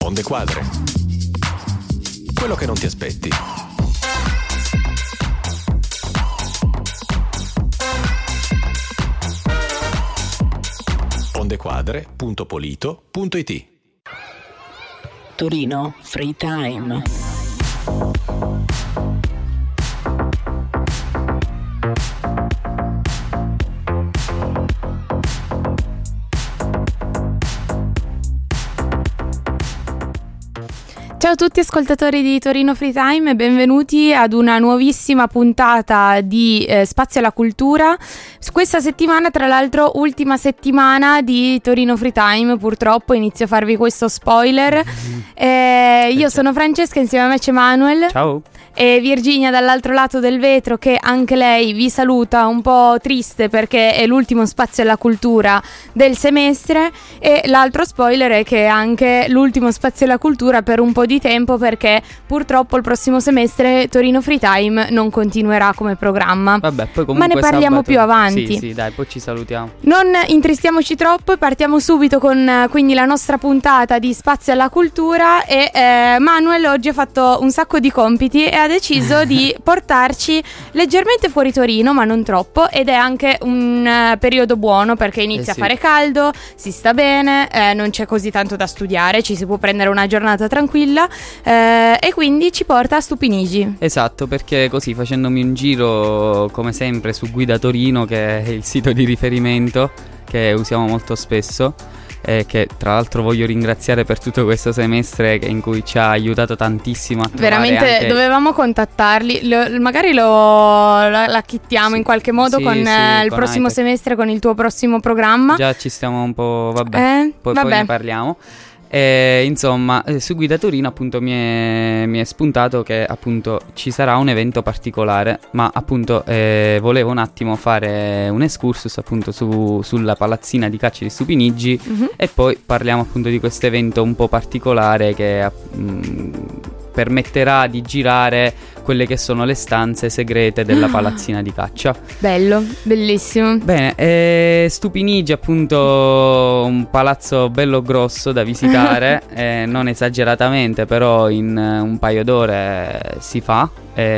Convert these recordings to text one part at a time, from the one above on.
Onde Quadre. Quello che non ti aspetti. ondequadre.polito.it. Torino Free Time. Ciao a tutti ascoltatori di Torino Free Time e benvenuti ad una nuovissima puntata di Spazio alla Cultura. Questa settimana, tra l'altro, ultima settimana di Torino Free Time, purtroppo inizio a farvi questo spoiler. Io sono Francesca, insieme a me c'è Manuel. Ciao. E Virginia dall'altro lato del vetro, che anche lei vi saluta, un po' triste perché è l'ultimo Spazio alla Cultura del semestre. E l'altro spoiler è che è anche l'ultimo Spazio alla Cultura per un po' di tempo, perché purtroppo il prossimo semestre Torino Free Time non continuerà come programma. Vabbè, poi comunque ma ne parliamo sabato... più avanti. Sì, dai, poi ci salutiamo. Non intristiamoci troppo e partiamo subito con quindi la nostra puntata di Spazio alla Cultura. E Manuel oggi ha fatto un sacco di compiti e ha deciso di portarci leggermente fuori Torino, ma non troppo, ed è anche un periodo buono perché inizia a fare caldo, si sta bene, non c'è così tanto da studiare, ci si può prendere una giornata tranquilla, e quindi ci porta a Stupinigi. Esatto, perché così, facendomi un giro come sempre su Guida Torino, che è il sito di riferimento che usiamo molto spesso, che tra l'altro voglio ringraziare per tutto questo semestre in cui ci ha aiutato tantissimo a veramente anche... dovevamo contattarli, magari la chittiamo in qualche modo con il prossimo semestre, con il tuo prossimo programma. Già ci stiamo un po', vabbè. Poi ne parliamo. Insomma, su Guida Torino appunto mi è spuntato che appunto ci sarà un evento particolare, ma appunto volevo un attimo fare un excursus appunto sulla palazzina di caccia di Stupinigi, e poi parliamo appunto di questo evento un po' particolare che permetterà di girare quelle che sono le stanze segrete della palazzina di caccia. Bello, bellissimo. Bene, Stupinigi appunto un palazzo bello grosso da visitare, non esageratamente, però in un paio d'ore si fa.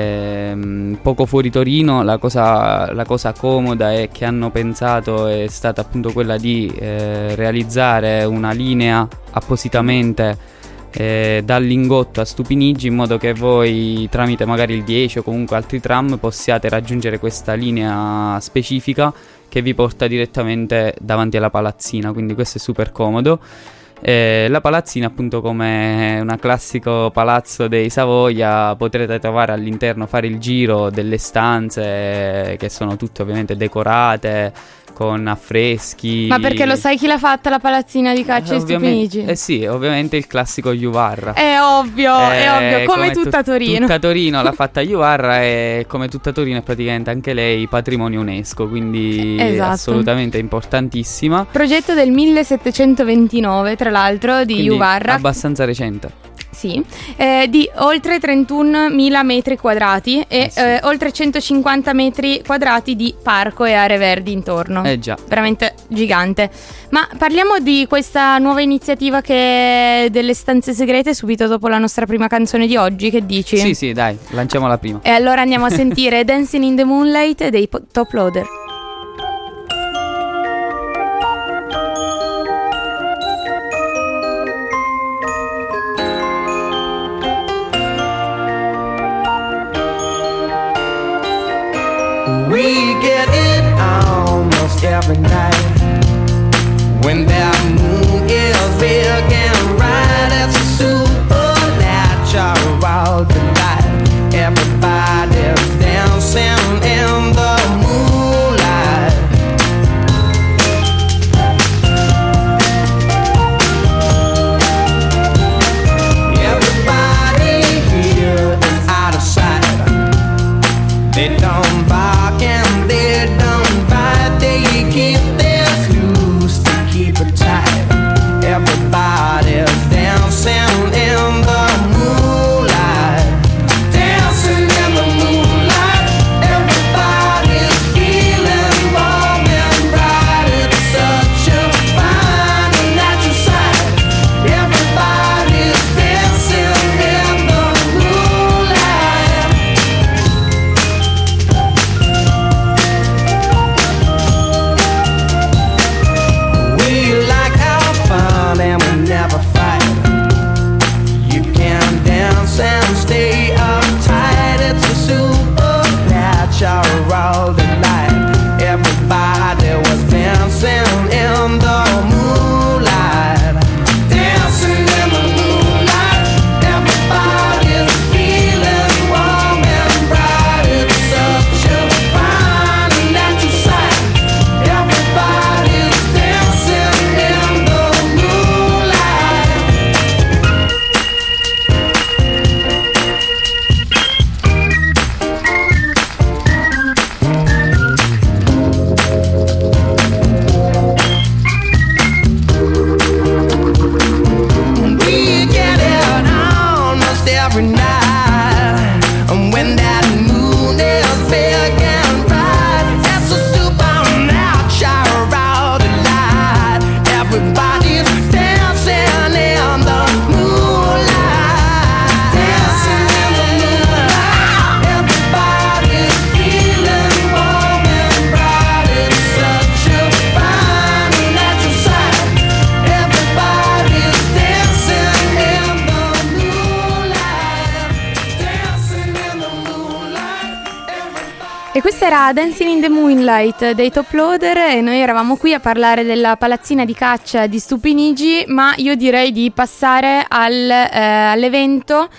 Poco fuori Torino. La cosa comoda è che hanno pensato è stata appunto quella di realizzare una linea appositamente dal Lingotto a Stupinigi, in modo che voi tramite magari il 10 o comunque altri tram possiate raggiungere questa linea specifica che vi porta direttamente davanti alla palazzina, quindi questo è super comodo. La palazzina appunto, come un classico palazzo dei Savoia, potrete trovare all'interno, fare il giro delle stanze che sono tutte ovviamente decorate con affreschi. Ma perché lo sai chi l'ha fatta la palazzina di caccia di Stupinigi? Sì, ovviamente il classico Juvarra. È ovvio, come tutta Torino. Tutta Torino l'ha fatta Juvarra, e come tutta Torino è praticamente anche lei patrimonio UNESCO, quindi assolutamente importantissima. Progetto del 1729, tra l'altro, di Juvarra. Abbastanza recente. Sì, di oltre 31.000 metri quadrati e oltre 150 metri quadrati di parco e aree verdi intorno. Già. Veramente gigante. Ma parliamo di questa nuova iniziativa che è delle stanze segrete subito dopo la nostra prima canzone di oggi, che dici? Sì, dai, lanciamola prima. E allora andiamo a sentire Dancing in the Moonlight dei Top Loader. We get it almost every night when that moon is big and bright. It's a supernatural delight. Everybody's dancing in the moonlight. Everybody here is out of sight. They don't bark and they don't bite. They keep their loose to keep it tight. Everybody E questa era Dancing in the Moonlight dei Top Loader e noi eravamo qui a parlare della palazzina di caccia di Stupinigi, ma io direi di passare all'evento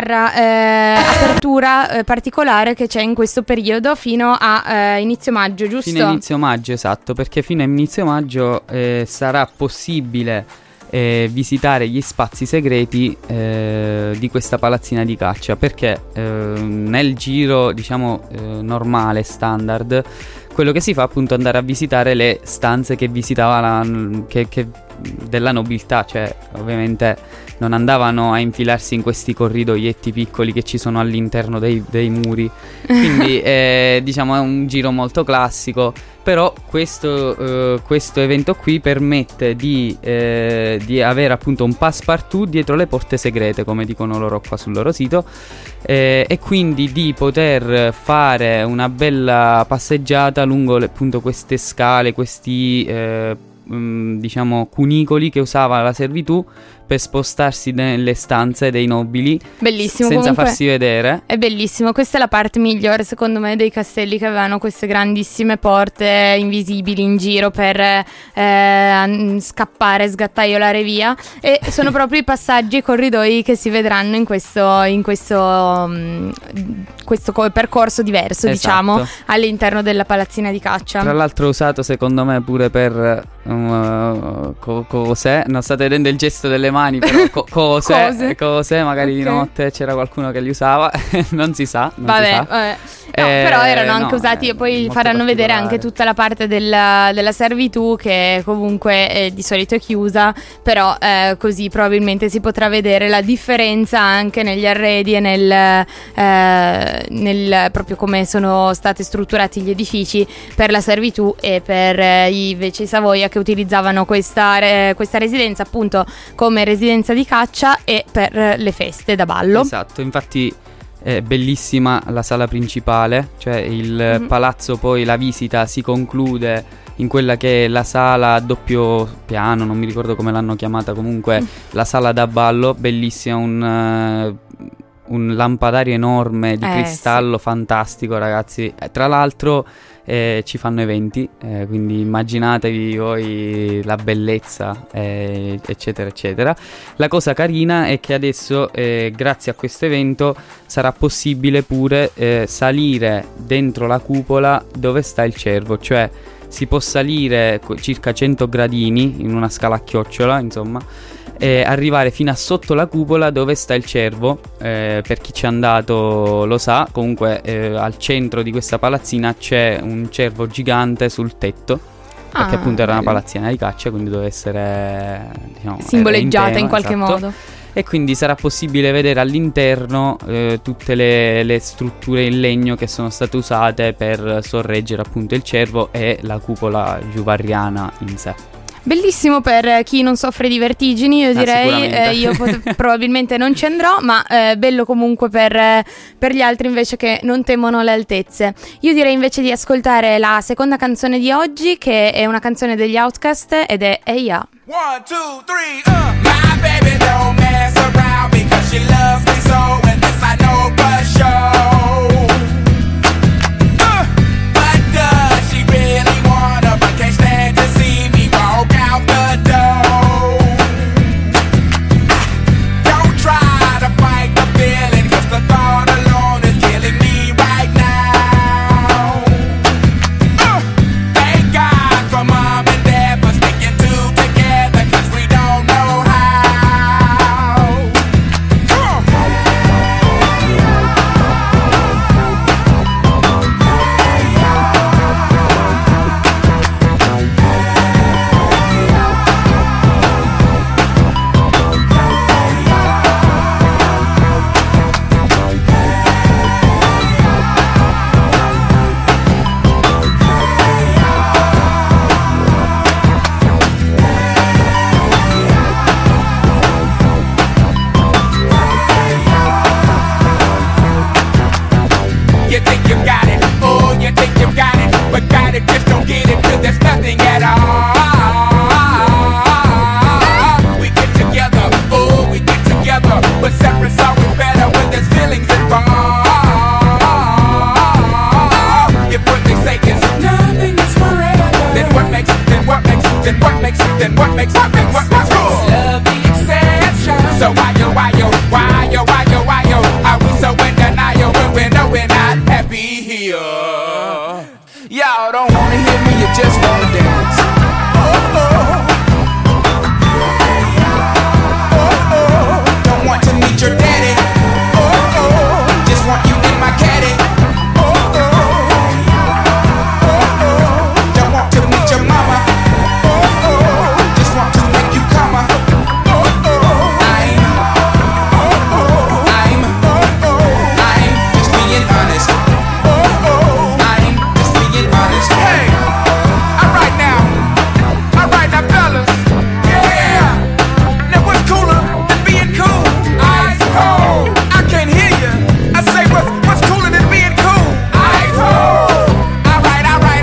apertura particolare che c'è in questo periodo fino a inizio maggio, giusto? Fino a inizio maggio, esatto, perché fino a inizio maggio sarà possibile visitare gli spazi segreti di questa palazzina di caccia, perché nel giro diciamo normale, standard, quello che si fa appunto è andare a visitare le stanze che visitava della nobiltà, cioè ovviamente non andavano a infilarsi in questi corridoietti piccoli che ci sono all'interno dei muri, quindi diciamo è un giro molto classico. Però questo evento qui permette di avere appunto un passepartout dietro le porte segrete, come dicono loro qua sul loro sito, e quindi di poter fare una bella passeggiata lungo appunto queste scale, questi diciamo cunicoli che usava la servitù per spostarsi nelle stanze dei nobili. Bellissimo, senza comunque farsi vedere. È bellissimo, questa è la parte migliore secondo me dei castelli, che avevano queste grandissime porte invisibili in giro per scappare, sgattaiolare via, e sono proprio i passaggi e i corridoi che si vedranno in questo percorso diverso, Esatto. Diciamo, all'interno della palazzina di caccia. Tra l'altro usato secondo me pure per cose, non state vedendo il gesto delle mani, però cose, magari di notte c'era qualcuno che li usava, non si sa. Vabbè. No, però erano anche usati, e poi faranno vedere anche tutta la parte della servitù, che comunque di solito è chiusa, però così probabilmente si potrà vedere la differenza anche negli arredi e nel proprio come sono stati strutturati gli edifici per la servitù e per invece i Savoia, che utilizzavano questa residenza appunto come residenza di caccia e per le feste da ballo. Esatto, infatti è bellissima la sala principale, cioè il palazzo, poi la visita si conclude in quella che è la sala a doppio piano, non mi ricordo come l'hanno chiamata, comunque la sala da ballo, bellissima, un lampadario enorme di cristallo, sì. Fantastico, ragazzi. Tra l'altro ci fanno eventi, quindi immaginatevi voi la bellezza, eccetera eccetera. La cosa carina è che adesso grazie a questo evento sarà possibile pure salire dentro la cupola dove sta il cervo, cioè si può salire circa 100 gradini in una scala a chiocciola, insomma, arrivare fino a sotto la cupola dove sta il cervo. Per chi ci è andato lo sa, comunque al centro di questa palazzina c'è un cervo gigante sul tetto, perché appunto era una palazzina di caccia, quindi deve essere, diciamo, simboleggiata in qualche modo. E quindi sarà possibile vedere all'interno tutte le strutture in legno che sono state usate per sorreggere appunto il cervo e la cupola giuvarriana in sé. Bellissimo per chi non soffre di vertigini, io direi. Io probabilmente non ci andrò, ma bello comunque per gli altri invece che non temono le altezze. Io direi invece di ascoltare la seconda canzone di oggi, che è una canzone degli Outcast ed è Hey Ya. 1, 2, 3, My baby don't mess around because she loves me so, and this I know for sure. But does she really wanna, but can't stand to see me walk out the door. Don't try to fight the feeling, cause the thought alone is killing me right now. Thank God for mom and dad for sticking two together, cause we don't know how. Are we so in denial when we know we're not happy here? Y'all don't wanna hear me, you just wanna dance. Don't want to meet your daddy. Just want you in my caddy. Don't want to meet your mama. Just want to make you come. I'm just being honest. I'm just being honest. Hey, alright now, fellas. Yeah. Now what's cooler than being cool? Ice cold. I can't hear you. I say what's cooler than being cool? Ice cold. Alright.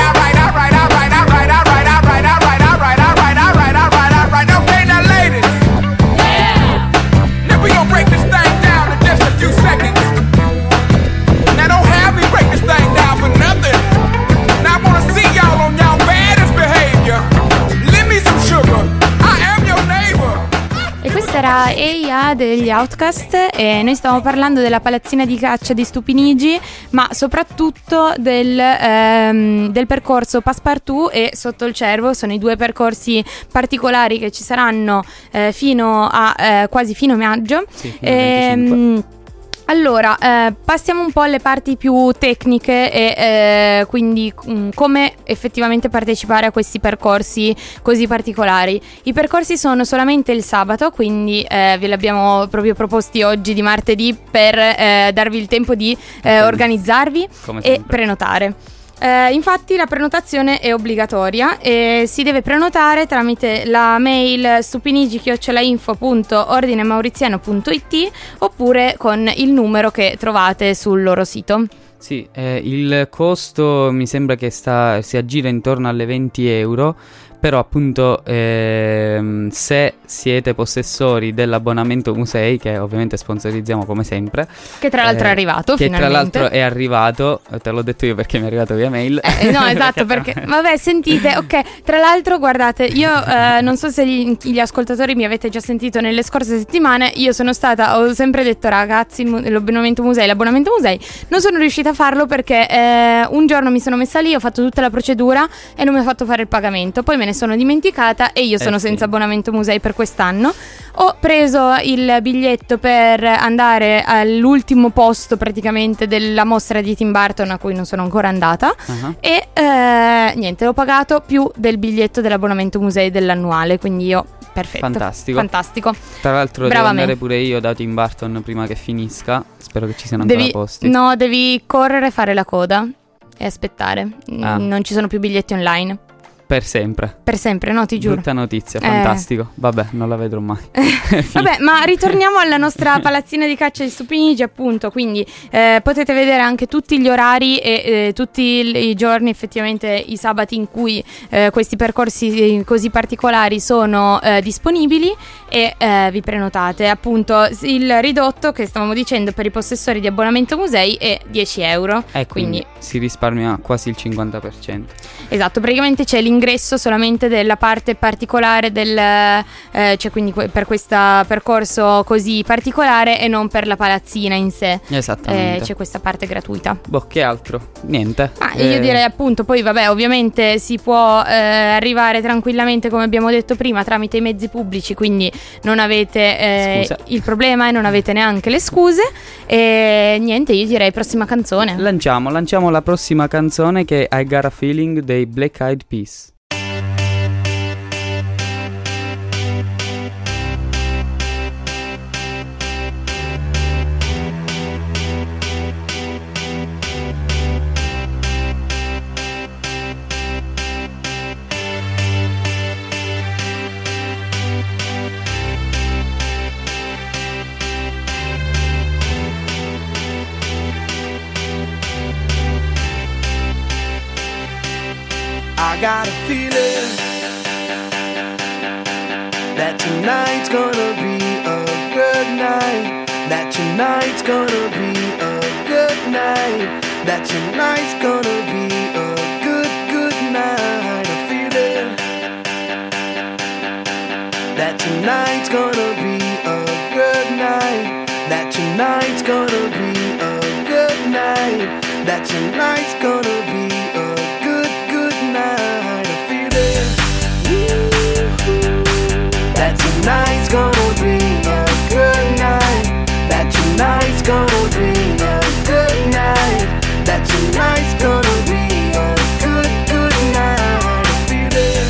Okay, now ladies. Yeah. Now we gon' break this thing down in just a few seconds. Now don't have me break this thing down for nothing. Now I wanna see y'all on y'all baddest behavior. Lend me some sugar. I am your neighbor. E questa era Eia degli Outcast e noi stavamo parlando della palazzina di caccia di Stupinigi, ma soprattutto del percorso Passepartout e Sotto il Cervo. Sono i due percorsi particolari che ci saranno fino a quasi fine maggio. Sì, fino al 25. Allora, passiamo un po' alle parti più tecniche e quindi come effettivamente partecipare a questi percorsi così particolari. I percorsi sono solamente il sabato, quindi ve li abbiamo proprio proposti oggi di martedì per darvi il tempo di organizzarvi Come e sempre. prenotare. Infatti la prenotazione è obbligatoria e si deve prenotare tramite la mail stupinigi@info.ordinemmauriziano.it oppure con il numero che trovate sul loro sito. Sì, il costo mi sembra che si aggira intorno alle 20 euro, però appunto se siete possessori dell'abbonamento musei, che ovviamente sponsorizziamo come sempre, Che tra l'altro è arrivato che finalmente. tra l'altro è arrivato, te l'ho detto io perché mi è arrivato via mail. No, esatto, perché vabbè, sentite, ok, tra l'altro guardate, io non so se gli ascoltatori mi avete già sentito nelle scorse settimane, ho sempre detto ragazzi, l'abbonamento musei, non sono riuscita a farlo perché un giorno mi sono messa lì, ho fatto tutta la procedura e non mi ha fatto fare il pagamento, poi me ne sono dimenticata e io sono senza abbonamento musei per quest'anno. Ho preso il biglietto per andare all'ultimo posto praticamente della mostra di Tim Burton a cui non sono ancora andata e niente, l'ho pagato più del biglietto dell'abbonamento musei dell'annuale, quindi io perfetto. Fantastico. Tra l'altro Brava devo me. andare pure io da Tim Burton prima che finisca. Spero che ci siano ancora posti. No, devi correre, fare la coda e aspettare. Ah. Non ci sono più biglietti online. Per sempre. Per sempre, no, ti giuro. Brutta notizia, fantastico. Vabbè, non la vedrò mai. Vabbè, ma ritorniamo alla nostra palazzina di caccia di Stupinigi, appunto. Quindi potete vedere anche tutti gli orari e tutti i giorni, effettivamente i sabati in cui questi percorsi così particolari sono disponibili e vi prenotate. Appunto, il ridotto che stavamo dicendo per i possessori di abbonamento musei è 10 euro. Quindi si risparmia quasi il 50%. Esatto, praticamente c'è l'ingresso solamente della parte particolare cioè quindi per questo percorso così particolare e non per la palazzina in sé. Esattamente. C'è questa parte gratuita. Boh, che altro? Niente. Io direi appunto, poi vabbè, ovviamente si può arrivare tranquillamente, come abbiamo detto prima, tramite i mezzi pubblici, quindi non avete il problema e non avete neanche le scuse. E niente, io direi prossima canzone. Lanciamo la prossima canzone, che è I Got a Feeling dei Black Eyed Peas. I got a feeling that tonight's gonna be a good night. That tonight's gonna be a good night. That tonight's gonna be a good night. A feeling that tonight's gonna be a good night. that tonight's gonna be a good night, that tonight's gonna be a good night. I feel it. That tonight's gonna be a good night, that tonight's gonna be a good night, that tonight's gonna be a good night. I feel it.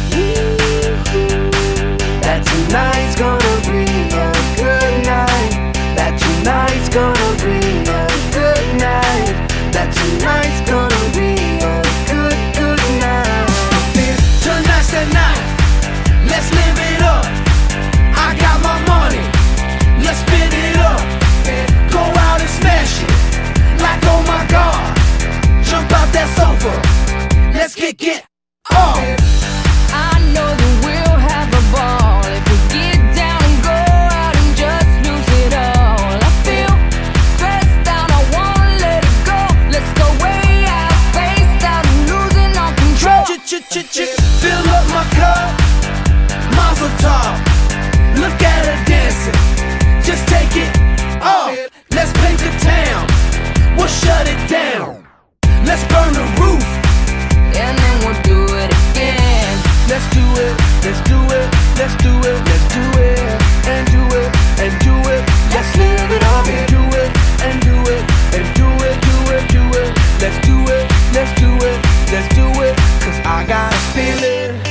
That tonight's gonna be a good night, that tonight's gonna be a good night, that tonight's gonna be a good night. Tonight's the night, let's live it up. I got my money, let's spin it up. Go out and smash it, like oh my god. Jump out that sofa, let's kick it off. I know that we'll have a ball if we get down and go out and just lose it all. I feel stressed out, I wanna let it go. Let's go way out, spaced out, and losing all control. Fill up my cup, Mazel tov. Look at her dancing, just take it off. Let's paint the town, we'll shut it down. Let's burn the roof, And then we'll do it again. let's do it, let's do it, let's do it, let's do it, and do it, and do it. Let's live it up and do it, and do it, and do it, do it, do it. Let's do it, let's do it, let's do it. Cause I got a feeling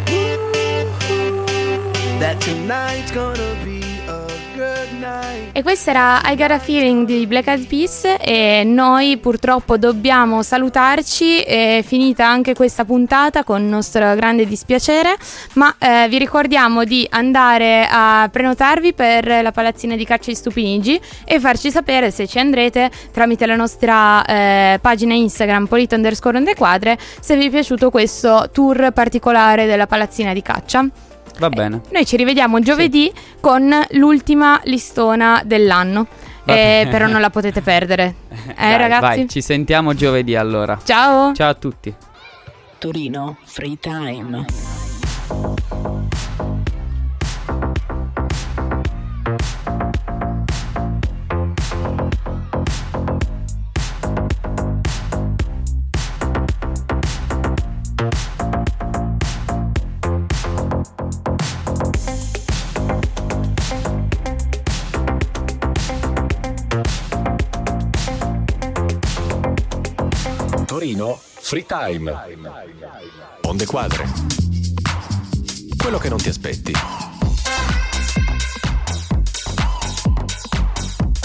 that tonight's gonna be a good night. E questa era I Got a Feeling di Black Eyed Peas e noi purtroppo dobbiamo salutarci, è finita anche questa puntata con nostro grande dispiacere, ma vi ricordiamo di andare a prenotarvi per la palazzina di caccia di Stupinigi e farci sapere se ci andrete tramite la nostra pagina Instagram Polito_Quadre se vi è piaciuto questo tour particolare della palazzina di caccia. Va bene. Noi ci rivediamo giovedì con l'ultima listona dell'anno. Però non la potete perdere. Dai, Ragazzi? vai, ci sentiamo giovedì allora. Ciao! Ciao a tutti. Torino Free Time. Torino Free Time. Onde Quadre. Quello che non ti aspetti.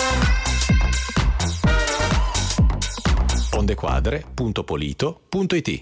Ondequadre.polito.it